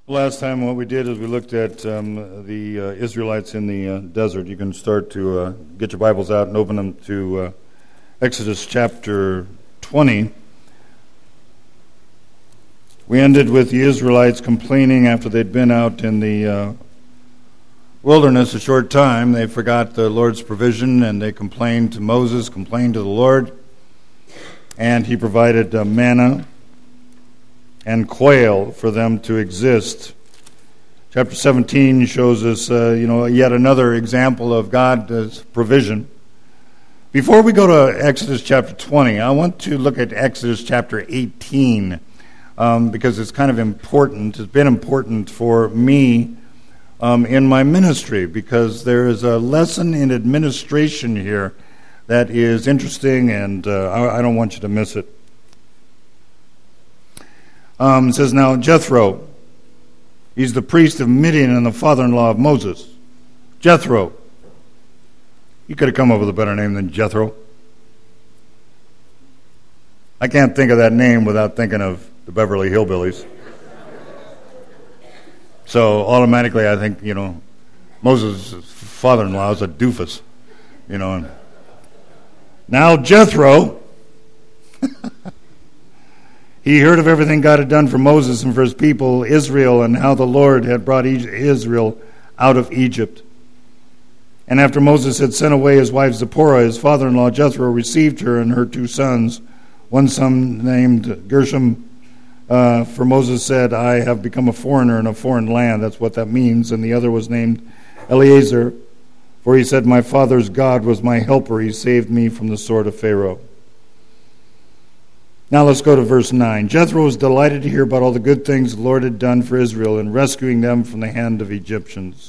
Last time what we did is we looked at the Israelites in the desert. You can start to get your Bibles out and open them to Exodus chapter 20. We ended with the Israelites complaining after they'd been out in the wilderness a short time. They forgot the Lord's provision and they complained to Moses, complained to the Lord, and he provided manna and quail for them to exist. Chapter 17 shows us, yet another example of God's provision. Before we go to Exodus chapter 20, I want to look at Exodus chapter 18 because it's kind of important. It's been important for me in my ministry because there is a lesson in administration here that is interesting, and I don't want you to miss it. It says, now Jethro, he's the priest of Midian and the father-in-law of Moses. Jethro. You could have come up with a better name than Jethro. I can't think of that name without thinking of the Beverly Hillbillies. So automatically I think, Moses' father-in-law is a doofus. Now Jethro... He heard of everything God had done for Moses and for his people, Israel, and how the Lord had brought Israel out of Egypt. And after Moses had sent away his wife Zipporah, his father-in-law Jethro received her and her two sons, one son named Gershom, for Moses said, I have become a foreigner in a foreign land. That's what that means. And the other was named Eleazar, for he said, my father's God was my helper. He saved me from the sword of Pharaoh. Now let's go to verse 9. Jethro was delighted to hear about all the good things the Lord had done for Israel in rescuing them from the hand of Egyptians.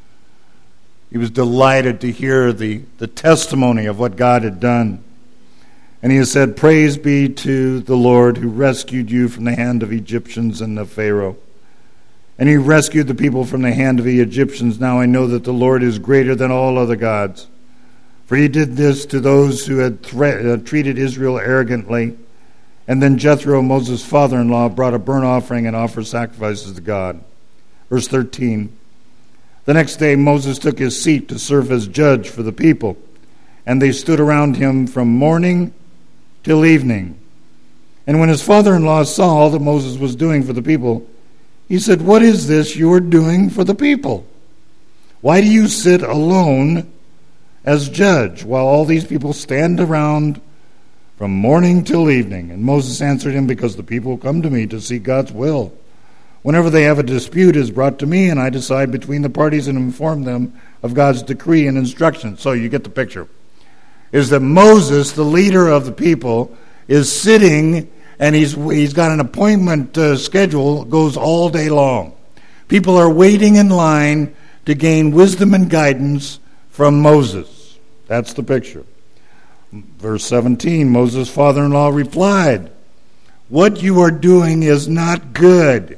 He was delighted to hear the testimony of what God had done. And he has said, praise be to the Lord who rescued you from the hand of Egyptians and of Pharaoh. And he rescued the people from the hand of the Egyptians. Now I know that the Lord is greater than all other gods. For he did this to those who had treated Israel arrogantly. And then Jethro, Moses' father-in-law, brought a burnt offering and offered sacrifices to God. Verse 13. The next day Moses took his seat to serve as judge for the people, and they stood around him from morning till evening. And when his father-in-law saw all that Moses was doing for the people, he said, what is this you are doing for the people? Why do you sit alone as judge while all these people stand around from morning till evening? And Moses answered him, because the people come to me to see God's will. Whenever they have a dispute, it is brought to me, and I decide between the parties and inform them of God's decree and instruction. So you get the picture. Is that Moses, the leader of the people, is sitting, and he's got an appointment schedule, goes all day long. People are waiting in line to gain wisdom and guidance from Moses. That's the picture. Verse 17, Moses' father-in-law replied, what you are doing is not good.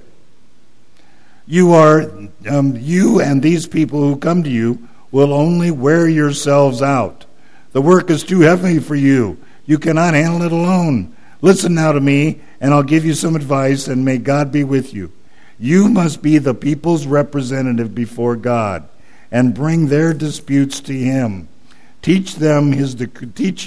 You and these people who come to you will only wear yourselves out. The work is too heavy for you. You cannot handle it alone. Listen now to me, and I'll give you some advice, and may God be with you. You must be the people's representative before God, and bring their disputes to him. Teach them his decrees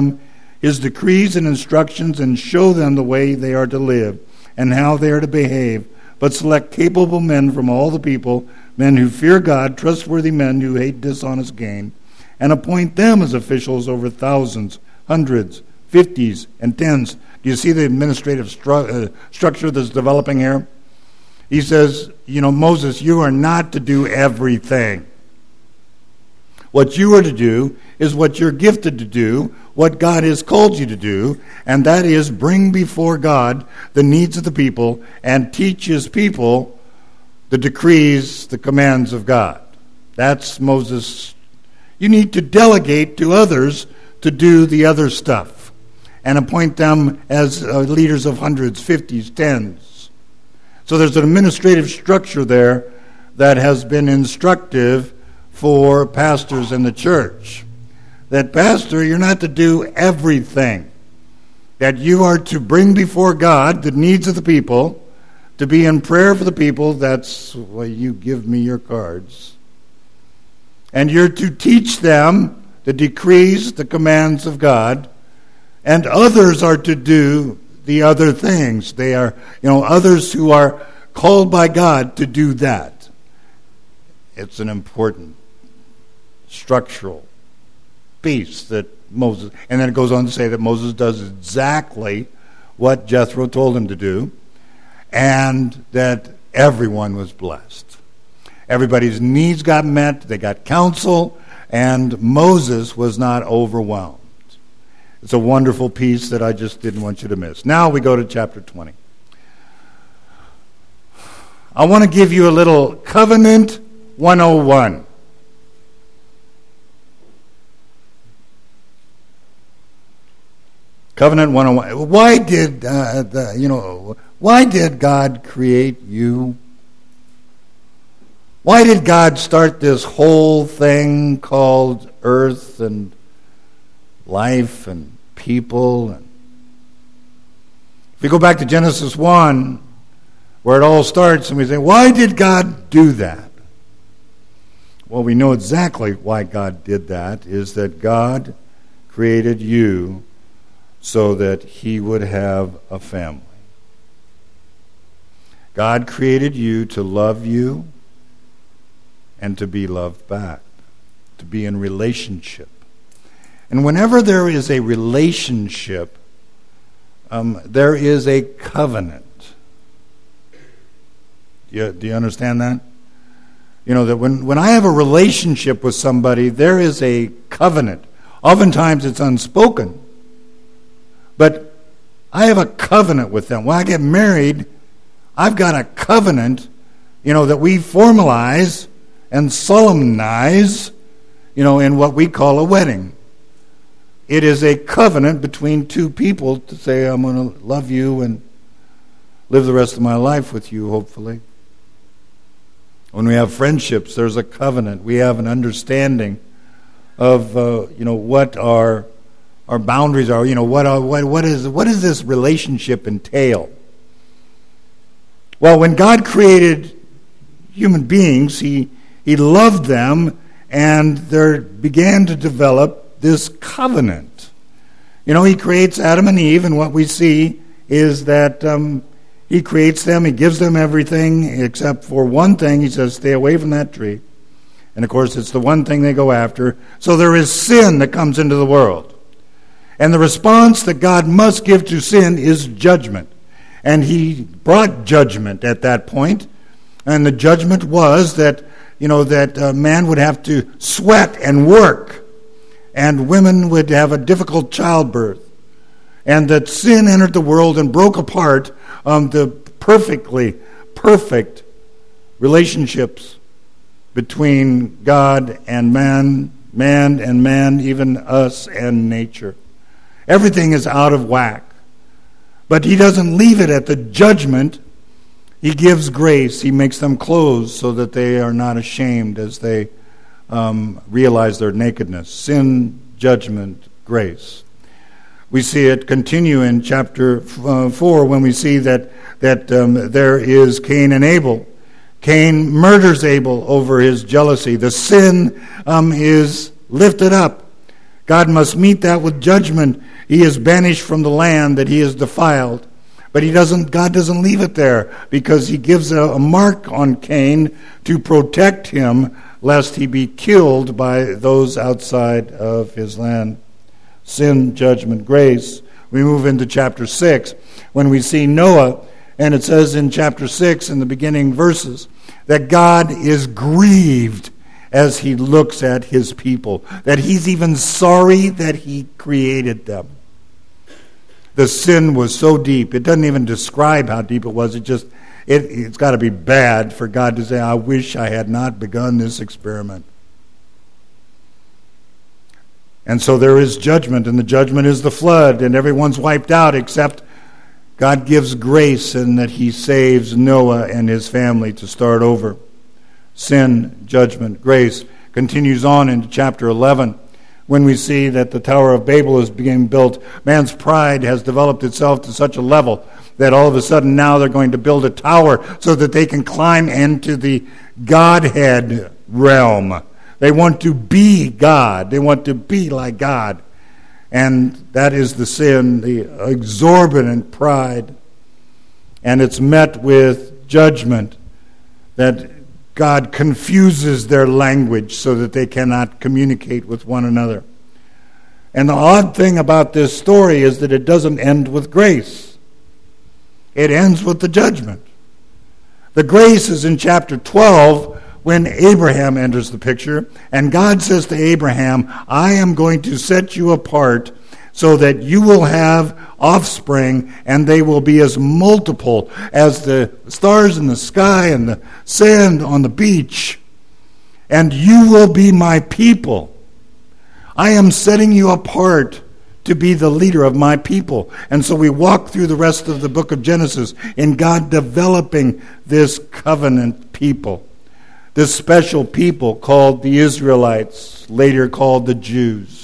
and instructions, and show them the way they are to live and how they are to behave. But select capable men from all the people, men who fear God, trustworthy men who hate dishonest gain, and appoint them as officials over thousands, hundreds, fifties, and tens. Do you see the administrative structure that's developing here? He says, Moses, you are not to do everything. What you are to do is what you're gifted to do, what God has called you to do, and that is bring before God the needs of the people and teach his people the decrees, the commands of God. That's Moses. You need to delegate to others to do the other stuff and appoint them as leaders of hundreds, fifties, tens. So there's an administrative structure there that has been instructive for pastors in the church. That, pastor, you're not to do everything. That you are to bring before God the needs of the people, to be in prayer for the people. That's why you give me your cards. And you're to teach them the decrees, the commands of God, and others are to do the other things. They are, others who are called by God to do that. It's an important structural piece that Moses, and then it goes on to say that Moses does exactly what Jethro told him to do, and that everyone was blessed. Everybody's needs got met, they got counsel, and Moses was not overwhelmed. It's a wonderful piece that I just didn't want you to miss. Now we go to chapter 20. I want to give you a little Covenant 101. Covenant 101. Why did God create you? Why did God start this whole thing called earth and life and people? And if we go back to Genesis 1, where it all starts, and we say, why did God do that? Well, we know exactly why God did that, is that God created you so that he would have a family. God created you to love you and to be loved back, to be in relationship. And whenever there is a relationship, there is a covenant. Do you understand that? That when I have a relationship with somebody, there is a covenant. Oftentimes it's unspoken. But I have a covenant with them. When I get married, I've got a covenant, that we formalize and solemnize, in what we call a wedding. It is a covenant between two people to say, I'm going to love you and live the rest of my life with you, hopefully. When we have friendships, there's a covenant. We have an understanding of, what our boundaries are. What does this relationship entail? Well, when God created human beings, He loved them, and there began to develop this covenant. He creates Adam and Eve, and what we see is that He creates them, He gives them everything, except for one thing. He says, stay away from that tree. And of course, it's the one thing they go after. So there is sin that comes into the world. And the response that God must give to sin is judgment. And He brought judgment at that point. And the judgment was that, man would have to sweat and work. And women would have a difficult childbirth. And that sin entered the world and broke apart the perfect relationships between God and man and man, even us and nature. Everything is out of whack. But He doesn't leave it at the judgment. He gives grace. He makes them clothes so that they are not ashamed as they realize their nakedness. Sin, judgment, grace. We see it continue in chapter 4 when we see that there is Cain and Abel. Cain murders Abel over his jealousy. The sin is lifted up. God must meet that with judgment. He is banished from the land that he has defiled. But God doesn't leave it there, because He gives a mark on Cain to protect him lest he be killed by those outside of his land. Sin, judgment, grace. We move into chapter 6 when we see Noah, and it says in chapter 6 in the beginning verses that God is grieved as He looks at His people, that He's even sorry that He created them. The sin was so deep. It doesn't even describe how deep it was. It's got to be bad for God to say, I wish I had not begun this experiment. And so there is judgment, and the judgment is the flood, and everyone's wiped out except God gives grace in that He saves Noah and his family to start over. Sin, judgment, grace continues on into chapter 11, when we see that the Tower of Babel is being built. Man's pride has developed itself to such a level that all of a sudden now they're going to build a tower so that they can climb into the Godhead realm. They want to be God. They want to be like God. And that is the sin, the exorbitant pride. And it's met with judgment, that God confuses their language so that they cannot communicate with one another. And the odd thing about this story is that it doesn't end with grace. It ends with the judgment. The grace is in chapter 12 when Abraham enters the picture, and God says to Abraham, I am going to set you apart so that you will have offspring, and they will be as multiple as the stars in the sky and the sand on the beach. And you will be my people. I am setting you apart to be the leader of my people. And so we walk through the rest of the book of Genesis in God developing this covenant people, this special people called the Israelites, later called the Jews.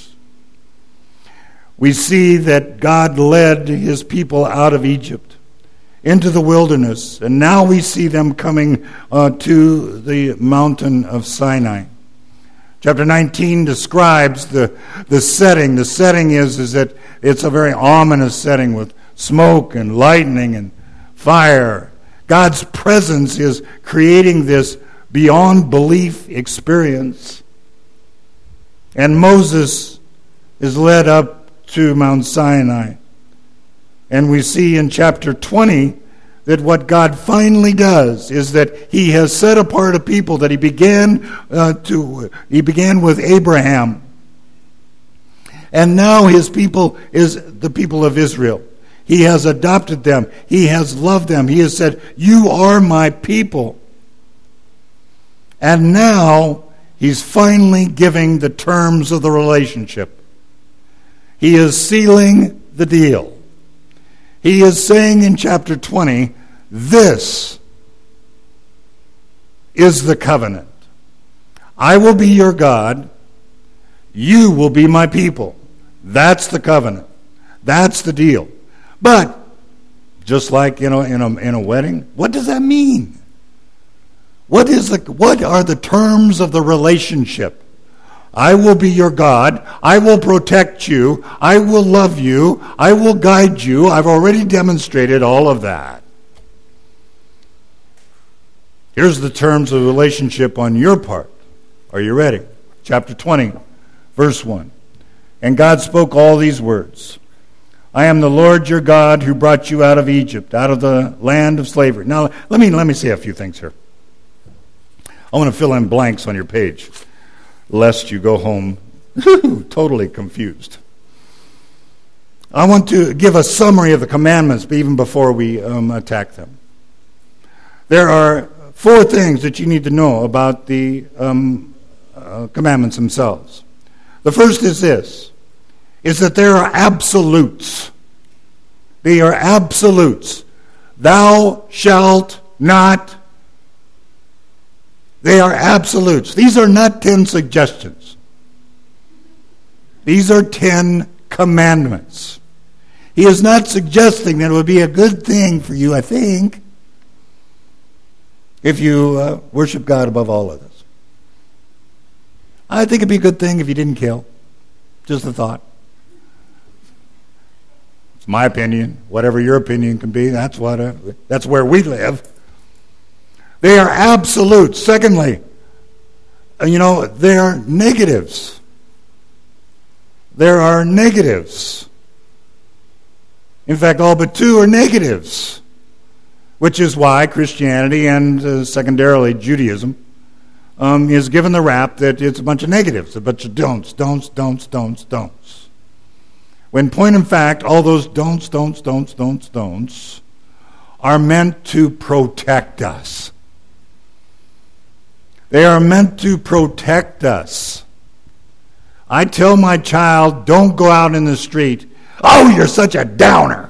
We see that God led his people out of Egypt into the wilderness, and now we see them coming to the mountain of Sinai. Chapter 19 describes the setting. The setting is that it's a very ominous setting with smoke and lightning and fire. God's presence is creating this beyond belief experience. And Moses is led up to Mount Sinai. And we see in chapter 20 that what God finally does is that he has set apart a people that he began with Abraham. And now his people is the people of Israel. He has adopted them. He has loved them. He has said, you are my people. And now he's finally giving the terms of the relationship. He is sealing the deal. He is saying in chapter 20, this is the covenant. I will be your God. You will be my people. That's the covenant. That's the deal. But just like in a wedding, what does that mean? What are the terms of the relationship? I will be your God. I will protect you. I will love you. I will guide you. I've already demonstrated all of that. Here's the terms of the relationship on your part. Are you ready? Chapter 20, verse 1. And God spoke all these words. I am the Lord your God who brought you out of Egypt, out of the land of slavery. Now, let me say a few things here. I want to fill in blanks on your page, lest you go home totally confused. I want to give a summary of the commandments even before we attack them. There are 4 things that you need to know about the commandments themselves. The first is this, is that there are absolutes. They are absolutes. Thou shalt not. They are absolutes. These are not 10 suggestions. These are 10 commandments. He is not suggesting that it would be a good thing for you, I think, if you worship God above all others. I think it'd be a good thing if you didn't kill. Just a thought. It's my opinion. Whatever your opinion can be, that's where we live. They are absolutes. Secondly, they are negatives. There are negatives. In fact, all but 2 are negatives, which is why Christianity and secondarily Judaism is given the rap that it's a bunch of negatives, a bunch of don'ts. When point in fact, all those don'ts are meant to protect us. They are meant to protect us. I tell my child, don't go out in the street. Oh, you're such a downer.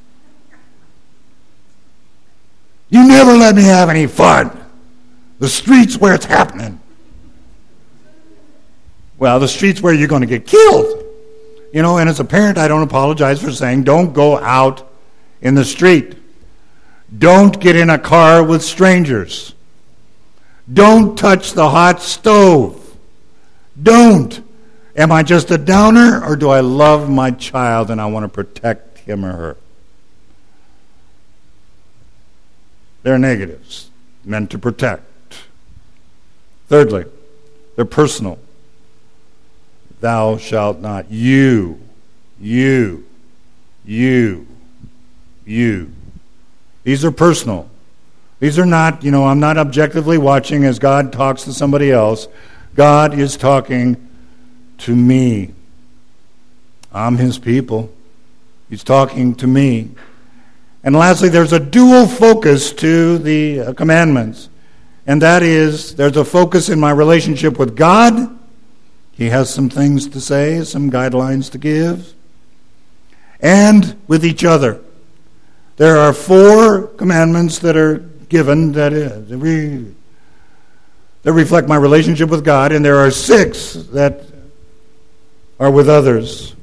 You never let me have any fun. The street's where it's happening. Well, the street's where you're going to get killed. And as a parent, I don't apologize for saying, don't go out in the street. Don't get in a car with strangers. Don't touch the hot stove. Don't. Am I just a downer, or do I love my child and I want to protect him or her? They're negatives, meant to protect. Thirdly, they're personal. Thou shalt not. You. These are personal. These are not, I'm not objectively watching as God talks to somebody else. God is talking to me. I'm his people. He's talking to me. And lastly, there's a dual focus to the commandments. And that is, there's a focus in my relationship with God. He has some things to say, some guidelines to give. And with each other. There are 4 commandments that are given that reflect my relationship with God, and there are 6 that are with others.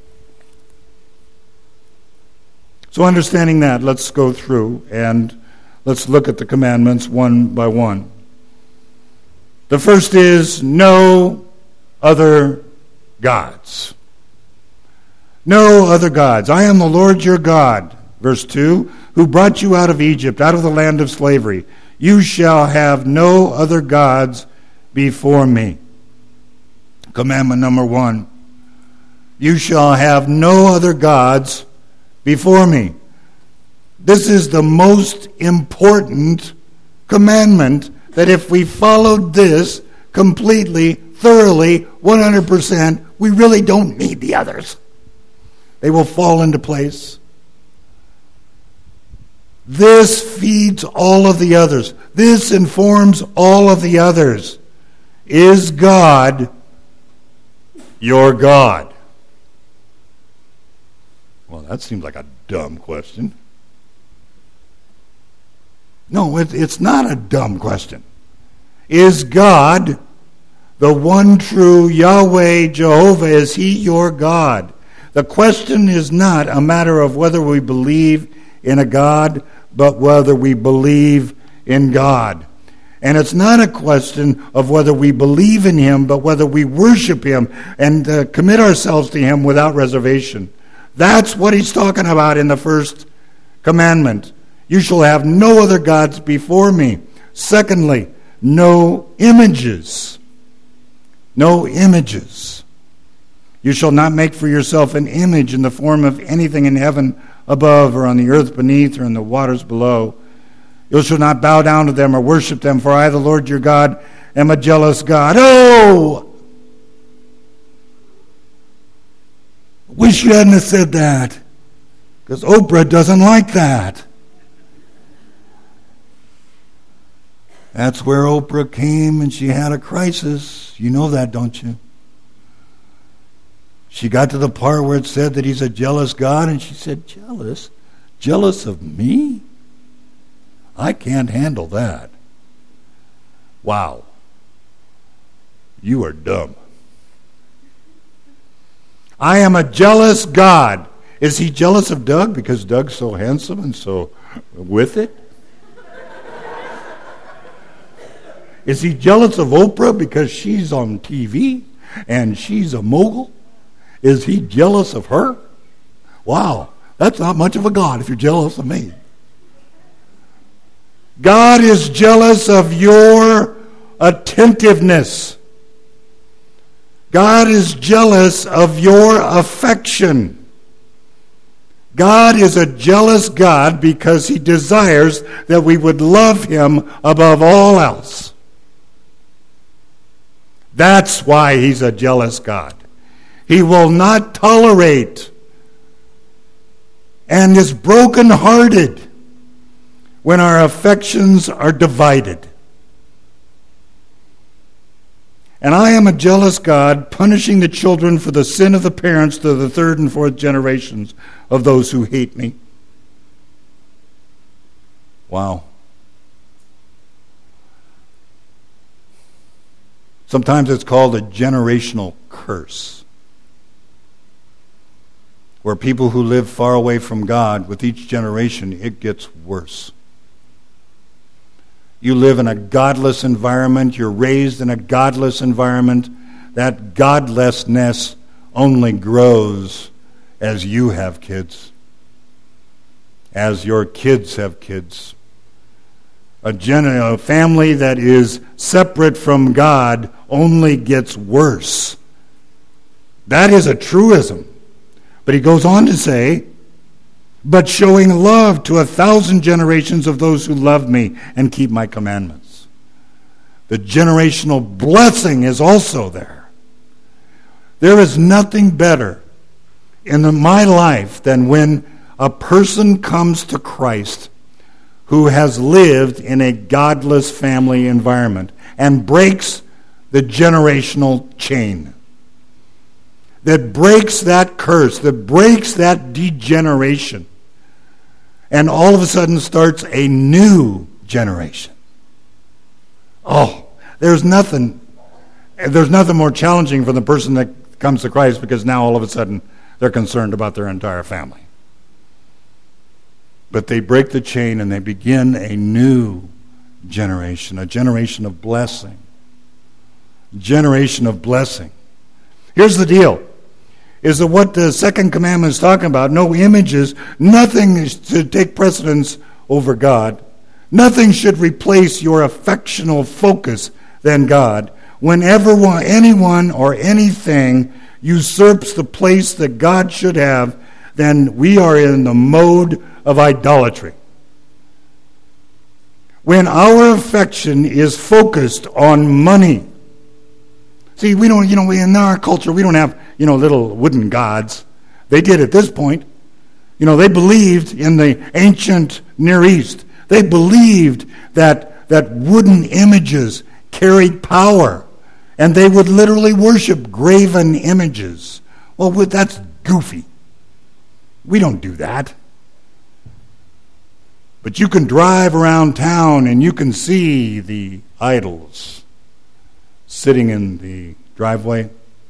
So understanding that, let's go through and let's look at the commandments one by one. The first is no other gods. No other gods. I am the Lord your God. Verse 2, who brought you out of Egypt, out of the land of slavery. You shall have no other gods before me. Commandment number 1. You shall have no other gods before me. This is the most important commandment, that if we followed this completely, thoroughly, 100%, we really don't need the others. They will fall into place. This feeds all of the others. This informs all of the others. Is God your God? Well, that seems like a dumb question. No, it's not a dumb question. Is God the one true Yahweh Jehovah? Is he your God? The question is not a matter of whether we believe in a God, but whether we believe in God. And it's not a question of whether we believe in him, but whether we worship him and commit ourselves to him without reservation. That's what he's talking about in the first commandment. You shall have no other gods before me. Secondly, no images. No images. You shall not make for yourself an image in the form of anything in heaven above, or on the earth beneath, or in the waters below. You shall not bow down to them or worship them, for I, the Lord your God, am a jealous God. Oh! Wish you hadn't have said that, because Oprah doesn't like that. That's where Oprah came and she had a crisis. You know that, don't you? She got to the part where it said that he's a jealous God, and she said, jealous? Jealous of me? I can't handle that. Wow. You are dumb. I am a jealous God. Is he jealous of Doug because Doug's so handsome and so with it? Is he jealous of Oprah because she's on TV and she's a mogul? Is he jealous of her? Wow, that's not much of a God if you're jealous of me. God is jealous of your attentiveness. God is jealous of your affection. God is a jealous God because he desires that we would love him above all else. That's why he's a jealous God. He will not tolerate and is brokenhearted when our affections are divided. And I am a jealous God, punishing the children for the sin of the parents to the 3rd and 4th generations of those who hate me. Wow. Sometimes it's called a generational curse, where people who live far away from God, with each generation, it gets worse. You live in a godless environment, you're raised in a godless environment, that godlessness only grows as you have kids, as your kids have kids. A family that is separate from God only gets worse. That is a truism. But he goes on to say, but showing love to 1,000 generations of those who love me and keep my commandments. The generational blessing is also there. There is nothing better in my life than when a person comes to Christ who has lived in a godless family environment and breaks the generational chain, that breaks that curse, that breaks that degeneration, and all of a sudden starts a new generation. Oh, there's nothing more challenging for the person that comes to Christ, because now all of a sudden they're concerned about their entire family. But they break the chain and they begin a new generation, a generation of blessing. Generation of blessing. Here's the deal, is that what the second commandment is talking about, no images, nothing is to take precedence over God. Nothing should replace your affectional focus than God. Whenever anyone or anything usurps the place that God should have, then we are in the mode of idolatry. When our affection is focused on money. See, we don't, in our culture, we don't have, little wooden gods. They did at this point. They believed in the ancient Near East. They believed that wooden images carried power, and they would literally worship graven images. Well, that's goofy. We don't do that. But you can drive around town and you can see the idols sitting in the driveway.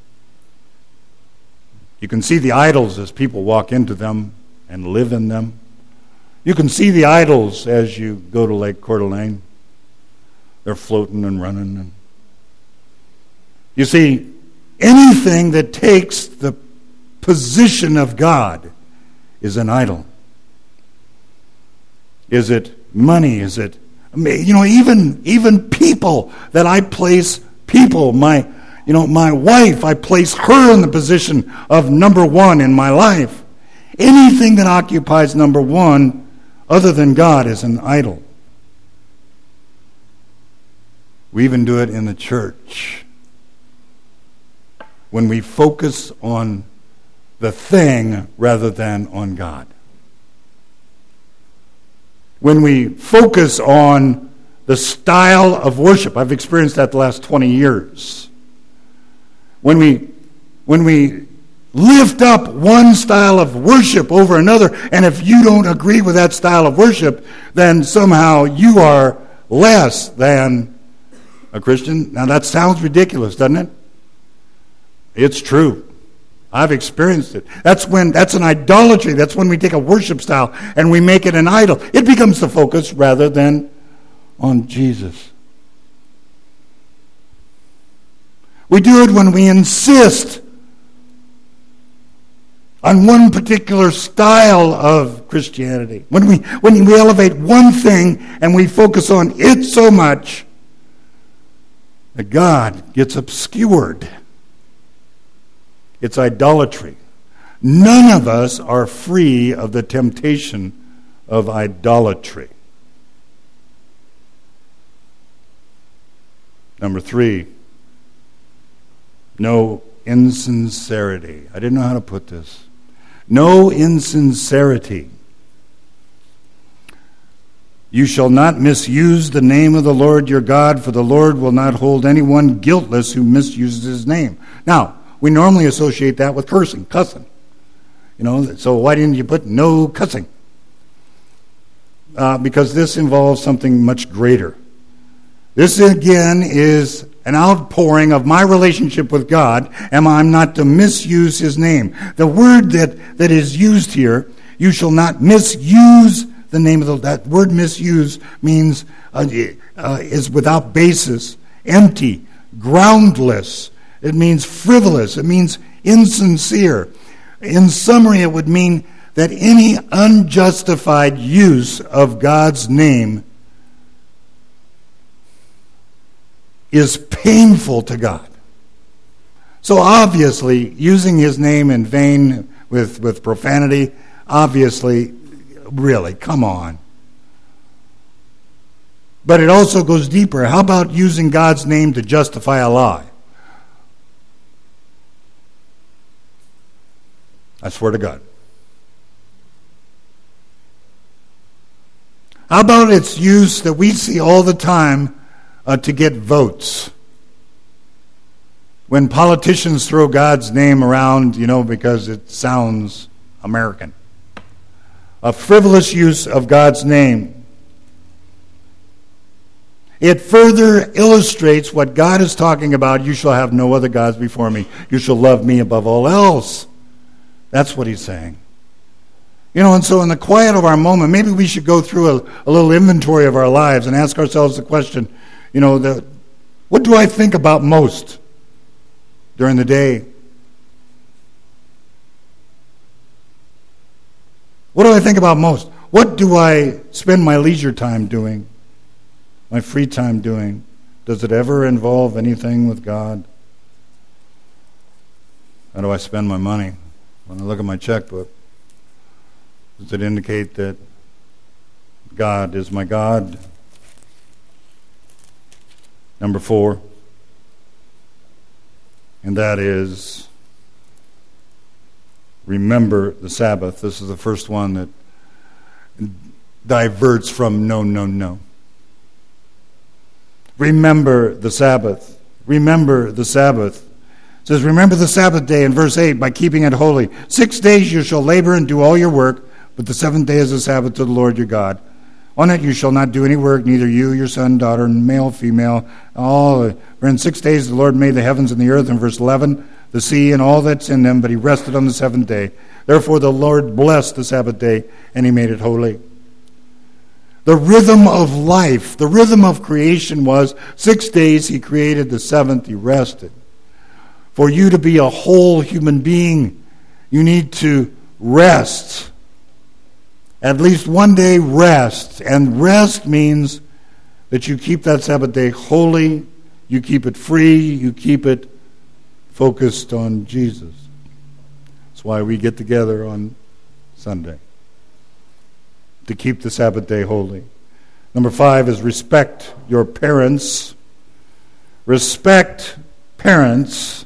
You can see the idols as people walk into them and live in them. You can see the idols as you go to Lake Coeur d'Alene. They're floating and running. And you see, anything that takes the position of God is an idol. Is it money? Is it, even people that I place people, my wife, I place her in the position of number one in my life. Anything that occupies number one other than God is an idol. We even do it in the church. When we focus on the thing rather than on God. When we focus on the style of worship. I've experienced that the last 20 years. When we lift up one style of worship over another, and if you don't agree with that style of worship, then somehow you are less than a Christian. Now that sounds ridiculous, doesn't it? It's true. I've experienced it. That's an idolatry. That's when we take a worship style and we make it an idol. It becomes the focus rather than on Jesus. We do it when we insist on one particular style of Christianity. When we elevate one thing and we focus on it so much that God gets obscured. It's idolatry. None of us are free of the temptation of idolatry. Number 3, no insincerity. I didn't know how to put this. No insincerity. You shall not misuse the name of the Lord your God, for the Lord will not hold anyone guiltless who misuses his name. Now, we normally associate that with cussing. So why didn't you put no cussing? Because this involves something much greater. This again is an outpouring of my relationship with God, and I'm not to misuse his name. The word that is used here, you shall not misuse the name of that word misuse means is without basis, empty, groundless. It means frivolous. It means insincere. In summary, it would mean that any unjustified use of God's name is painful to God. So obviously, using his name in vain with profanity, obviously, really, come on. But it also goes deeper. How about using God's name to justify a lie? I swear to God. How about its use that we see all the time to get votes? When politicians throw God's name around, because it sounds American. A frivolous use of God's name. It further illustrates what God is talking about. You shall have no other gods before me. You shall love me above all else. That's what he's saying. And so in the quiet of our moment, maybe we should go through a little inventory of our lives and ask ourselves the question, what do I think about most during the day? What do I think about most? What do I spend my leisure time doing? My free time doing? Does it ever involve anything with God? How do I spend my money? When I look at my checkbook, does it indicate that God is my God? Number 4, and that is remember the Sabbath. This is the first one that diverts from no. Remember the Sabbath. Remember the Sabbath. It says, remember the Sabbath day in verse 8 by keeping it holy. 6 days you shall labor and do all your work, but the 7th day is the Sabbath to the Lord your God. On it you shall not do any work, neither you, your son, daughter, male, female. For in 6 days the Lord made the heavens and the earth, in verse 11, the sea and all that's in them, but he rested on the 7th day. Therefore the Lord blessed the Sabbath day, and he made it holy. The rhythm of life, the rhythm of creation was 6 days he created, the 7th he rested. For you to be a whole human being, you need to rest. At least one day rest. And rest means that you keep that Sabbath day holy, you keep it free, you keep it focused on Jesus. That's why we get together on Sunday, to keep the Sabbath day holy. Number 5 is respect your parents. Respect parents.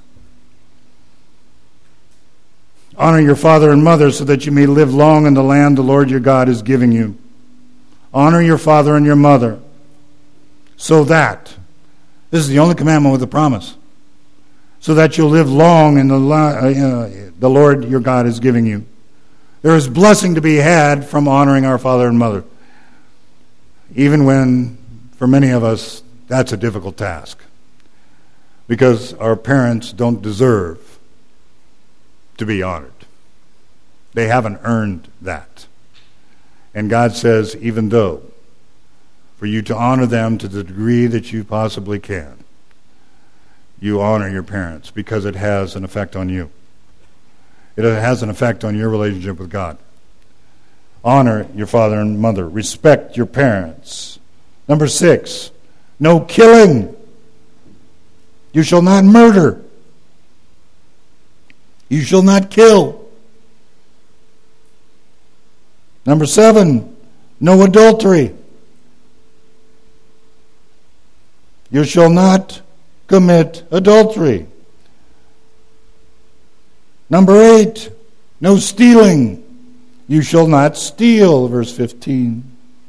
Honor your father and mother so that you may live long in the land the Lord your God is giving you. Honor your father and your mother so that, this is the only commandment with a promise, so that you'll live long in the Lord your God is giving you. There is blessing to be had from honoring our father and mother, even when, for many of us, that's a difficult task, because our parents don't deserve to be honored. They haven't earned that. And God says, even though, for you to honor them to the degree that you possibly can, you honor your parents, because it has an effect on you. It has an effect on your relationship with God. Honor your father and mother. Respect your parents. Number 6, no killing. You shall not murder. You shall not kill. Number 7, no adultery. You shall not commit adultery. Number 8, no stealing. You shall not steal, verse 15.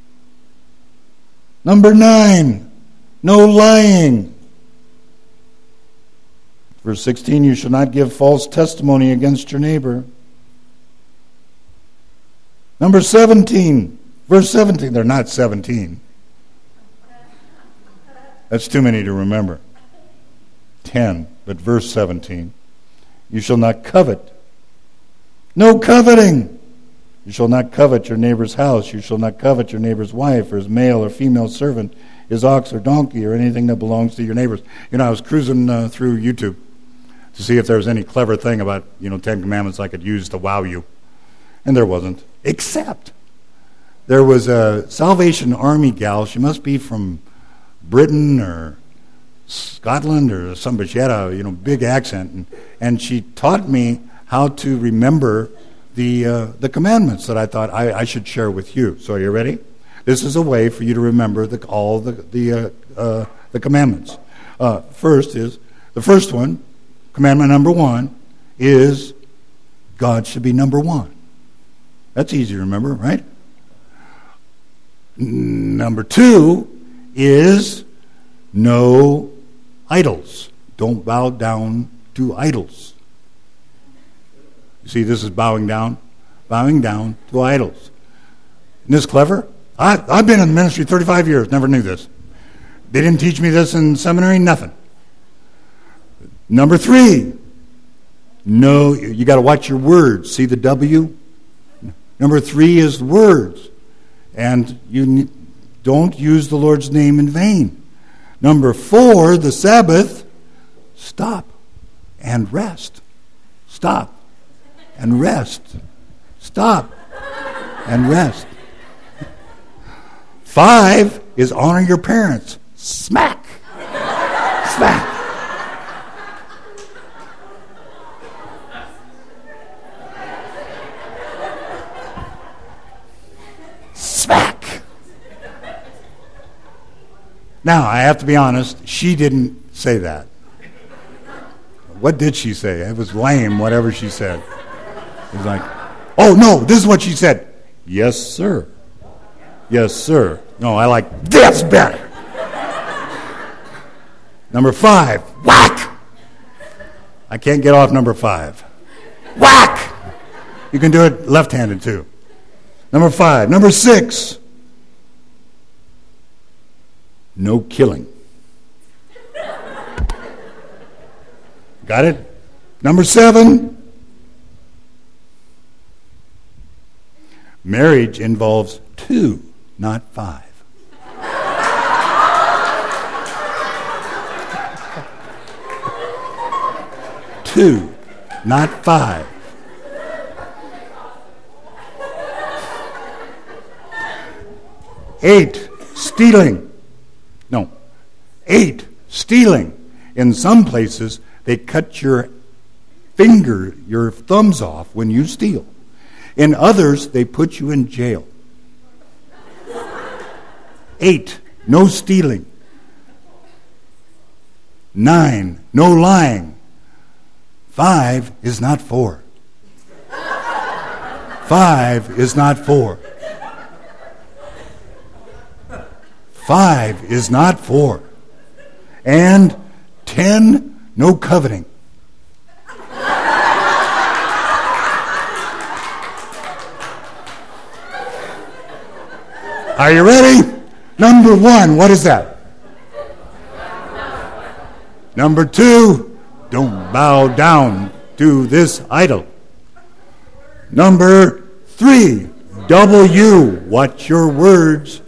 Number 9, no lying. Verse 16, you shall not give false testimony against your neighbor. Number 17, verse 17. They're not 17. That's too many to remember. 10, but verse 17. You shall not covet. No coveting. You shall not covet your neighbor's house. You shall not covet your neighbor's wife or his male or female servant, his ox or donkey, or anything that belongs to your neighbors. I was cruising through YouTube to see if there was any clever thing about, 10 Commandments I could use to wow you. And there wasn't. Except there was a Salvation Army gal. She must be from Britain or Scotland or something. She had a big accent, and she taught me how to remember the commandments that I thought I should share with you. So are you ready? This is a way for you to remember all the commandments. The first one, commandment number 1, is God should be number 1. That's easy to remember, right? Number 2 is no idols. Don't bow down to idols. You see, this is bowing down to idols. Isn't this clever? I've been in the ministry 35 years, never knew this. They didn't teach me this in seminary, nothing. Number 3, no, you got to watch your words. See the W? Number 3 is words. And you don't use the Lord's name in vain. Number 4, the Sabbath, stop and rest. Stop and rest. Stop and rest. 5 is honor your parents. Smack. Smack. Smack. Now, I have to be honest, she didn't say that. What did she say? It was lame, whatever she said. It was like, oh, no, this is what she said. Yes, sir. Yes, sir. No, I like this better. Number 5, whack. I can't get off number 5. Whack. You can do it left-handed, too. Number 5. Number 6, no killing. Got it? Number 7, marriage involves 2, not 5. Two, not 5. Eight, stealing. No. 8, stealing. In some places, they cut your thumbs off when you steal. In others, they put you in jail. 8, no stealing. 9, no lying. 5 is not 4. 5 is not 4. 5 is not 4. And 10, no coveting. Are you ready? Number 1, what is that? Number 2, don't bow down to this idol. Number 3, W, watch your words.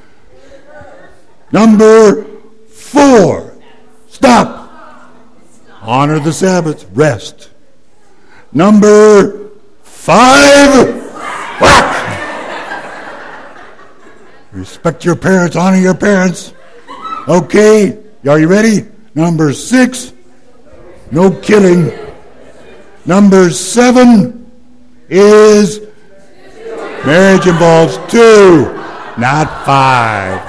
Number 4, stop. Honor the Sabbath, rest. Number 5, whack. Respect your parents, honor your parents. Okay, are you ready? Number 6, no killing. Number 7 is marriage involves 2, not 5.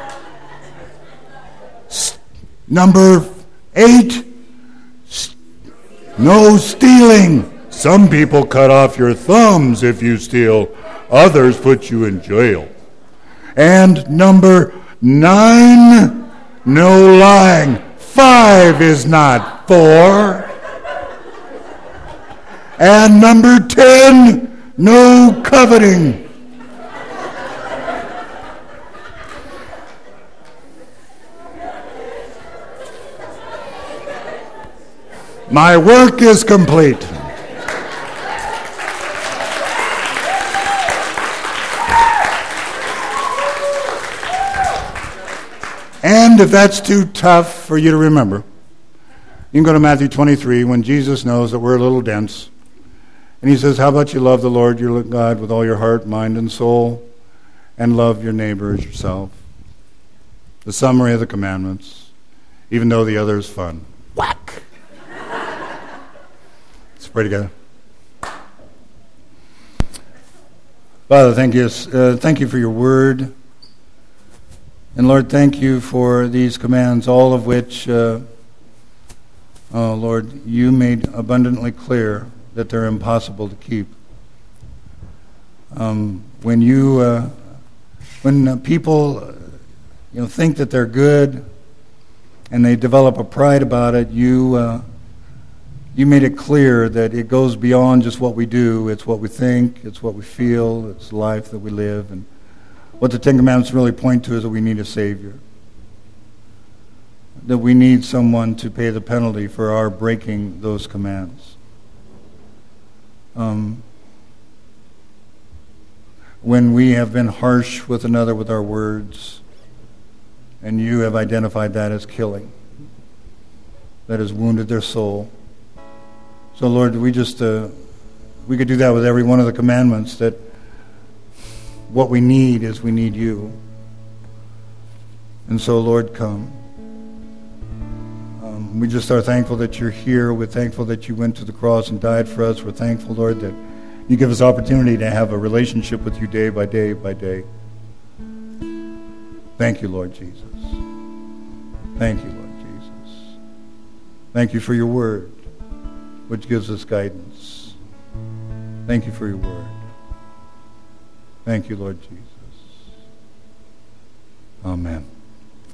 Number 8, no stealing. Some people cut off your thumbs if you steal. Others put you in jail. And number 9, no lying. 5 is not 4. And number 10, no coveting. My work is complete. And if that's too tough for you to remember, you can go to Matthew 23 when Jesus knows that we're a little dense. And he says, how about you love the Lord your God with all your heart, mind, and soul, and love your neighbor as yourself. The summary of the commandments, even though the other is fun. Whack! Let's pray together. Father, thank you for your word. And Lord, thank you for these commands, all of which, Lord, you made abundantly clear that they're impossible to keep. When people think that they're good and they develop a pride about it, you made it clear that it goes beyond just what we do. It's what we think, it's what we feel, it's life that we live. And what the Ten Commandments really point to is that we need a Savior. That we need someone to pay the penalty for our breaking those commands. When we have been harsh with another with our words, and you have identified that as killing, that has wounded their soul. So Lord, we could do that with every one of the commandments, that what we need is we need you. And so, Lord, come. We just are thankful that you're here. We're thankful that you went to the cross and died for us. We're thankful, Lord, that you give us opportunity to have a relationship with you day by day by day. Thank you, Lord Jesus. Thank you, Lord Jesus. Thank you for your word, which gives us guidance. Thank you for your word. Thank you, Lord Jesus. Amen.